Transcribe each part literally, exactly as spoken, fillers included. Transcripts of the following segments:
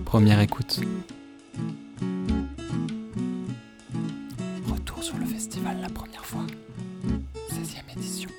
Première écoute. Retour sur le festival la première fois. seizième édition.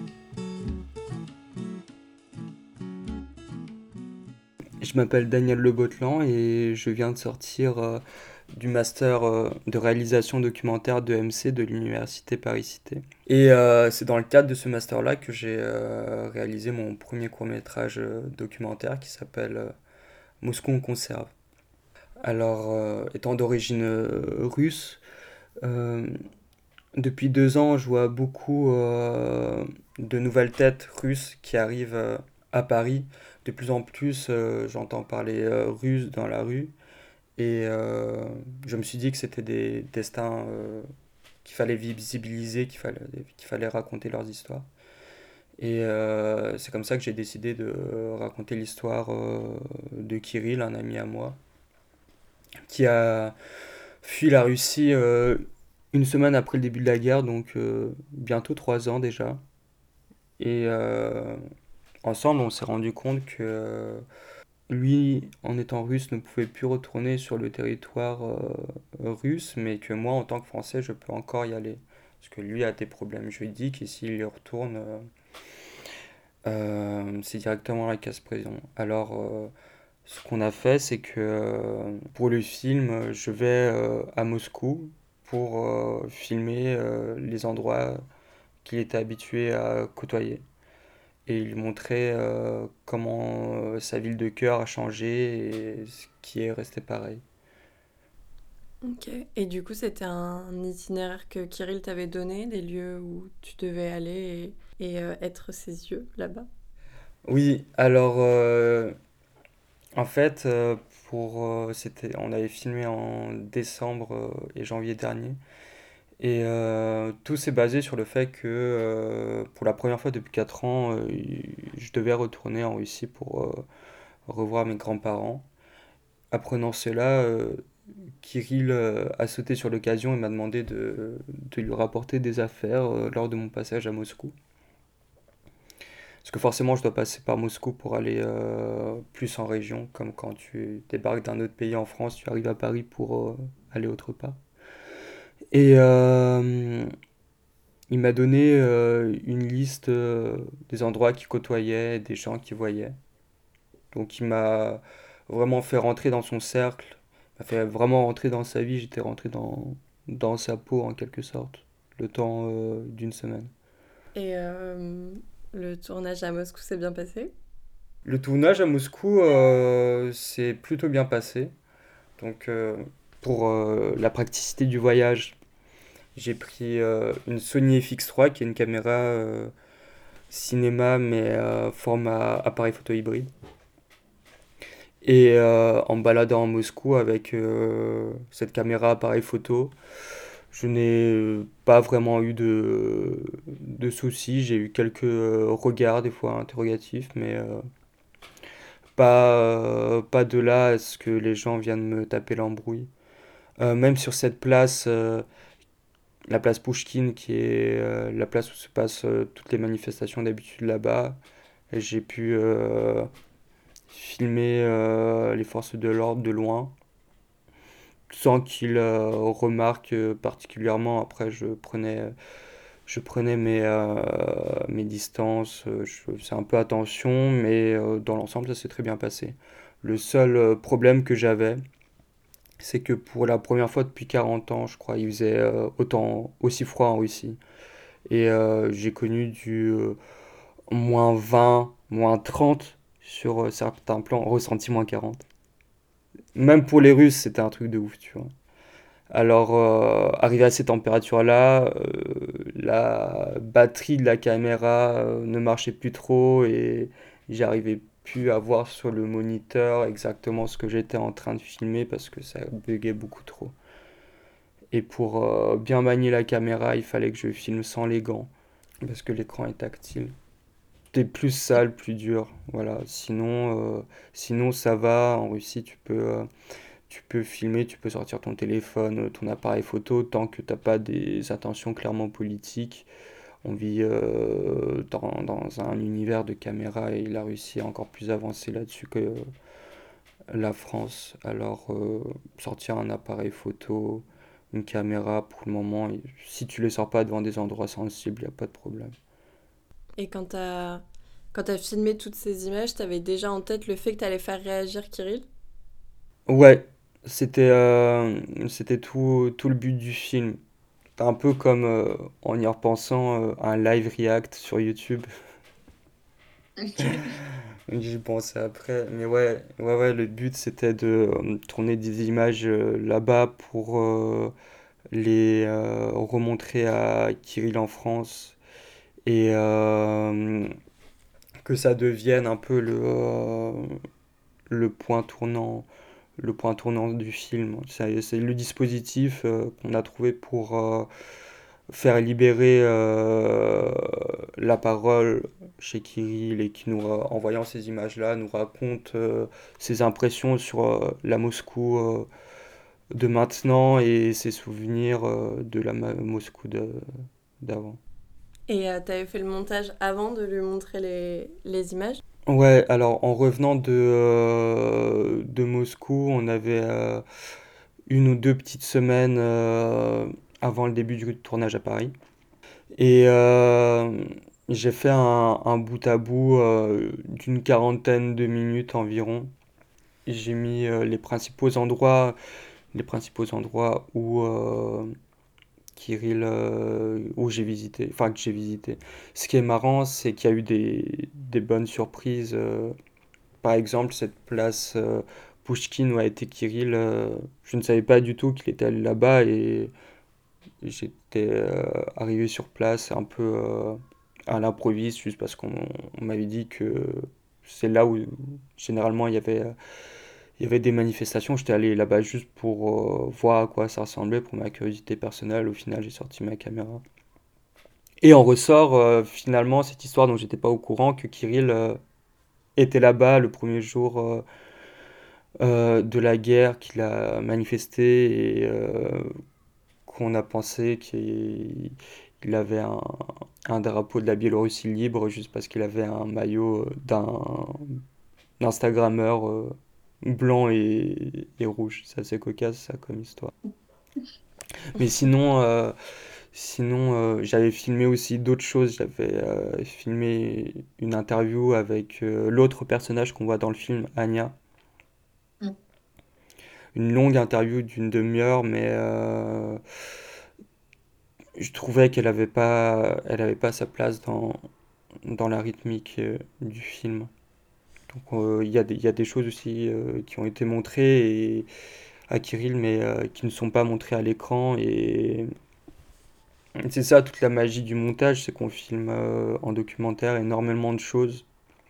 Je m'appelle Daniel Le Bottelan et je viens de sortir euh, du master euh, de réalisation documentaire de M C de l'université Paris-Cité. Et euh, c'est dans le cadre de ce master-là que j'ai euh, réalisé mon premier court-métrage euh, documentaire qui s'appelle euh, Moscou en conserve. Alors, euh, étant d'origine euh, russe, euh, depuis deux ans, je vois beaucoup euh, de nouvelles têtes russes qui arrivent euh, à Paris. De plus en plus, euh, j'entends parler euh, russe dans la rue. Et euh, je me suis dit que c'était des destins euh, qu'il fallait visibiliser, qu'il fallait, qu'il fallait raconter leurs histoires. Et euh, c'est comme ça que j'ai décidé de raconter l'histoire euh, de Kirill, un ami à moi, qui a fui la Russie euh, une semaine après le début de la guerre, donc euh, bientôt trois ans déjà. Et euh, ensemble, on s'est rendu compte que euh, lui, en étant russe, ne pouvait plus retourner sur le territoire euh, russe, mais que moi, en tant que Français, je peux encore y aller. Parce que lui a des problèmes juridiques et s'il y retourne, euh, euh, c'est directement la casse-prison. Alors, euh, ce qu'on a fait, c'est que euh, pour le film, je vais euh, à Moscou pour euh, filmer euh, les endroits qu'il était habitué à côtoyer. Et il montrait euh, comment euh, sa ville de cœur a changé et ce qui est resté pareil. Ok. Et du coup, c'était un itinéraire que Kirill t'avait donné, des lieux où tu devais aller et, et, euh, être ses yeux là-bas. Oui, alors euh, en fait, euh, pour, euh, c'était, on avait filmé en décembre euh, et janvier dernier. Et euh, tout s'est basé sur le fait que euh, pour la première fois depuis quatre ans, euh, je devais retourner en Russie pour euh, revoir mes grands-parents. Apprenant cela, euh, Kirill euh, a sauté sur l'occasion et m'a demandé de, de lui rapporter des affaires euh, lors de mon passage à Moscou. Parce que forcément, je dois passer par Moscou pour aller euh, plus en région, comme quand tu débarques d'un autre pays en France, tu arrives à Paris pour euh, aller autre part. Et euh, il m'a donné euh, une liste euh, des endroits qu'il côtoyait, des gens qu'il voyait. Donc il m'a vraiment fait rentrer dans son cercle, m'a fait vraiment rentrer dans sa vie, j'étais rentré dans, dans sa peau en quelque sorte, le temps euh, d'une semaine. Et euh, le tournage à Moscou s'est bien passé? Le tournage à Moscou euh, s'est plutôt bien passé. Donc euh, pour euh, la praticité du voyage, j'ai pris euh, une Sony F X trois qui est une caméra euh, cinéma mais euh, format appareil photo hybride. Et euh, en baladant à Moscou avec euh, cette caméra appareil photo, je n'ai pas vraiment eu de, de soucis. J'ai eu quelques euh, regards, des fois interrogatifs, mais euh, pas, euh, pas de là à ce que les gens viennent me taper l'embrouille. Euh, même sur cette place, euh, la place Pouchkine, qui est euh, la place où se passent euh, toutes les manifestations d'habitude là-bas, j'ai pu euh, filmer euh, les forces de l'ordre de loin sans qu'ils euh, remarquent euh, particulièrement. Après, je prenais, je prenais mes, euh, mes distances, euh, je faisais un peu attention, mais euh, dans l'ensemble, ça s'est très bien passé. Le seul euh, problème que j'avais, c'est que pour la première fois depuis quarante ans, je crois, il faisait euh, autant, aussi froid en Russie. Et euh, j'ai connu du euh, moins vingt, moins trente sur euh, certains plans, ressenti moins quarante. Même pour les Russes, c'était un truc de ouf, tu vois. Alors, euh, arrivé à ces températures-là, euh, la batterie de la caméra euh, ne marchait plus trop et j'arrivais plus à voir sur le moniteur exactement ce que j'étais en train de filmer parce que ça buguait beaucoup trop. Et pour euh, bien manier la caméra, il fallait que je filme sans les gants parce que l'écran est tactile. C'était plus sale, plus dur, voilà. Sinon, euh, sinon ça va. En Russie, tu peux euh, tu peux filmer, tu peux sortir ton téléphone, ton appareil photo, tant que t'as pas des intentions clairement politiques. On vit euh, dans, dans un univers de caméra et la Russie est encore plus avancée là-dessus que, la France. Alors, euh, sortir un appareil photo, une caméra, pour le moment, et si tu les sors pas devant des endroits sensibles, il n'y a pas de problème. Et quand t'as quand t'as filmé toutes ces images, t'avais déjà en tête le fait que t'allais faire réagir Kirill? Ouais, c'était euh, c'était tout, tout le but du film. Un peu comme, euh, en y repensant, euh, un live react sur YouTube. Ok. J'y pensais après. Mais ouais, ouais, ouais, le but c'était de euh, tourner des images euh, là-bas pour euh, les euh, remontrer à Kirill en France et euh, que ça devienne un peu le, euh, le point tournant, le point tournant du film. C'est c'est le dispositif euh, qu'on a trouvé pour euh, faire libérer euh, la parole chez Kirill et qui nous, ra- en voyant ces images-là, nous raconte euh, ses impressions sur euh, la Moscou euh, de maintenant et ses souvenirs euh, de la Ma- Moscou de- d'avant. Et euh, t'avais fait le montage avant de lui montrer les, les images? Ouais, alors en revenant de, euh, de Moscou, on avait euh, une ou deux petites semaines euh, avant le début du tournage à Paris. Et euh, j'ai fait un, un bout à bout euh, d'une quarantaine de minutes environ. J'ai mis euh, les principaux endroits, les principaux endroits où euh, Kirill, euh, où j'ai visité, enfin que j'ai visité. Ce qui est marrant, c'est qu'il y a eu des, des bonnes surprises. euh, Par exemple, cette place euh, Pouchkine où a été Kirill, euh, je ne savais pas du tout qu'il était allé là-bas et j'étais euh, arrivé sur place un peu euh, à l'improviste, juste parce qu'on on m'avait dit que c'est là où généralement il y avait, euh, il y avait des manifestations. J'étais allé là-bas juste pour euh, voir à quoi ça ressemblait, pour ma curiosité personnelle. Au final, j'ai sorti ma caméra. Et on ressort euh, finalement cette histoire dont j'étais pas au courant que Kirill euh, était là-bas le premier jour euh, euh, de la guerre, qu'il a manifesté et euh, qu'on a pensé qu'il il avait un, un drapeau de la Biélorussie libre juste parce qu'il avait un maillot euh, d'un Instagrammeur euh, blanc et, et rouge. C'est assez cocasse ça comme histoire. Mais sinon, euh, sinon euh, j'avais filmé aussi d'autres choses. J'avais euh, filmé une interview avec euh, l'autre personnage qu'on voit dans le film, Anya. Mm. Une longue interview d'une demi-heure, mais euh, je trouvais qu'elle avait pas, elle avait pas sa place dans, dans la rythmique euh, du film. Donc euh, il y a des, il y a des choses aussi euh, qui ont été montrées et, à Kirill, mais euh, qui ne sont pas montrées à l'écran. Et c'est ça toute la magie du montage, c'est qu'on filme euh, en documentaire énormément de choses.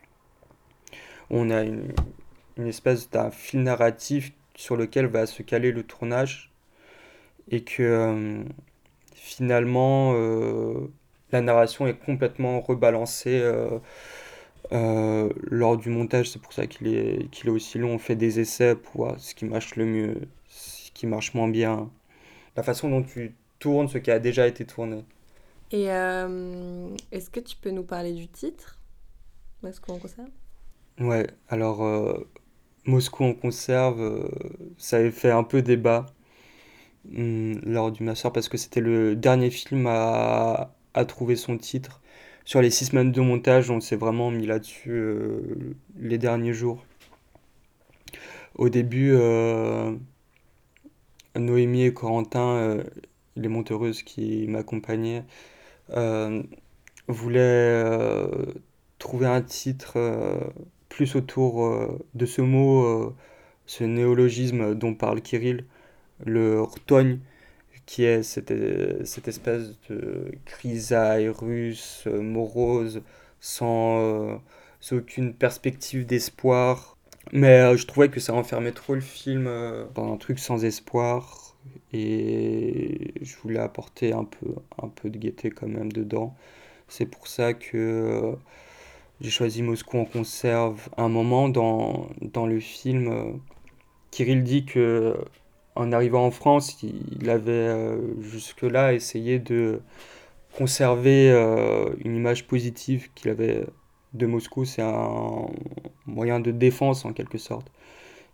On a une, une espèce d'un fil narratif sur lequel va se caler le tournage et que euh, finalement euh, la narration est complètement rebalancée euh, euh, lors du montage. C'est pour ça qu'il est, qu'il est aussi long. On fait des essais pour voir ce qui marche le mieux, ce qui marche moins bien. La façon dont tu tournes ce qui a déjà été tourné. Et euh, est-ce que tu peux nous parler du titre? Est-ce qu'on conserve? Ouais, alors euh, Moscou en conserve, euh, ça avait fait un peu débat hum, lors du master parce que c'était le dernier film à, à trouver son titre. Sur les six semaines de montage, on s'est vraiment mis là-dessus euh, les derniers jours. Au début, euh, Noémie et Corentin, euh, les monteuses qui m'accompagnaient, euh, voulaient euh, trouver un titre euh, plus autour euh, de ce mot, euh, ce néologisme dont parle Kirill, le rtogne, qui est cette, euh, cette espèce de grisaille russe, euh, morose, sans, euh, sans aucune perspective d'espoir. Mais euh, je trouvais que ça enfermait trop le film euh, dans un truc sans espoir. Et je voulais apporter un peu, un peu de gaieté quand même dedans. C'est pour ça que euh, j'ai choisi Moscou en conserve. À un moment dans, dans le film, euh, Kirill dit que en arrivant en France, il avait euh, jusque-là essayé de conserver euh, une image positive qu'il avait de Moscou. C'est un moyen de défense en quelque sorte.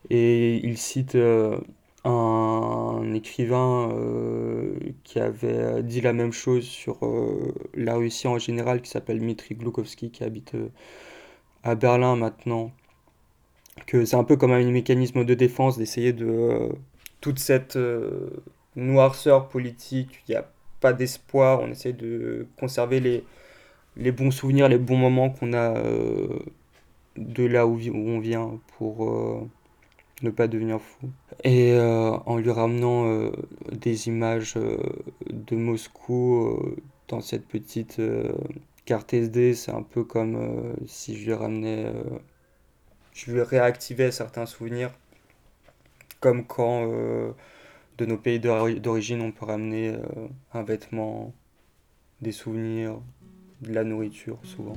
Et il cite euh, un écrivain euh, qui avait dit la même chose sur euh, la Russie en général, qui s'appelle Dmitri Gloukovski, qui habite euh, à Berlin maintenant, que c'est un peu comme un mécanisme de défense d'essayer de euh, toute cette euh, noirceur politique, il n'y a pas d'espoir, on essaie de conserver les, les bons souvenirs, les bons moments qu'on a euh, de là où, vi- où on vient pour euh, ne pas devenir fou. Et euh, en lui ramenant euh, des images euh, de Moscou euh, dans cette petite euh, carte S D, c'est un peu comme euh, si je lui ramenais, euh, je lui réactivais certains souvenirs, comme quand euh, de nos pays d'ori- d'origine on peut ramener euh, un vêtement, des souvenirs, de la nourriture souvent.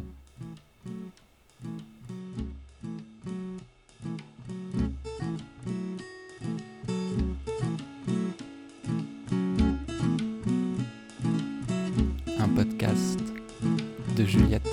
Un podcast de Juliette